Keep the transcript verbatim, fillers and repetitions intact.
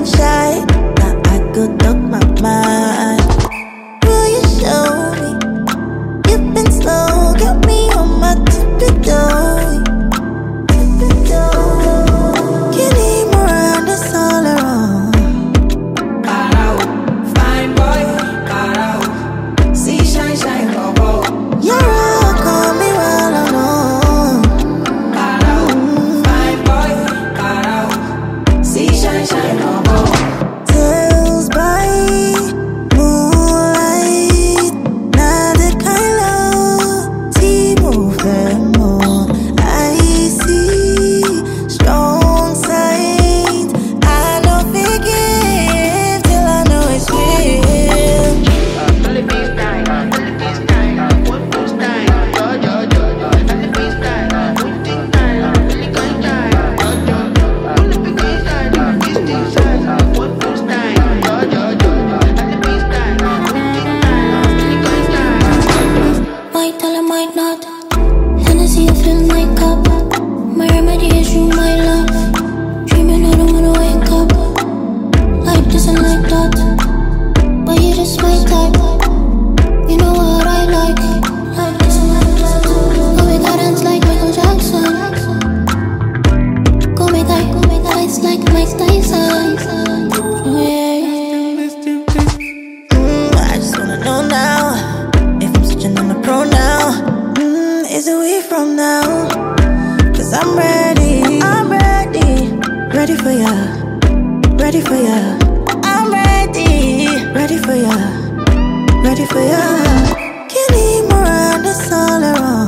shy. Now I could talk my mind. Will you show me? You've been slow, got me on my tippy toe. Tippy toe. Can need more and it's all around. Carao, fine boy, carao. See shine, shine, oh, oh. You're all call me well alone. Carao, fine boy, carao. See shine, shine, oh, oh. Tales by moonlight. Now the kind of tea move them more. I see strong signs. I don't forgive till I know it's real. Philippines style, Philippines style, one more style, yo yo yo yo. Philippines style, Philippines style, Philly kind style, yo yo yo. Philippines style, Philippines style, one more style, yo yo yo yo. Philippines style, Philippines style, Philly kind style. Might tell I might not. Hennessy, I fill my cup. My remedy is you, my love. Dreaming I don't wanna wake up. Like this and like that. But you just my type. You know what I like. Like this and like that. Go make I dance like Michael Jackson. Go make I, go make I dance like Mike Tyson. Oh yeah. Mm, I just wanna know now if I'm switching on the pro now. Mm, is it we from now? Cause I'm ready, I'm ready, ready for ya, ready for ya. I'm ready, ready for ya, ready for ya. Can need more and it's all around.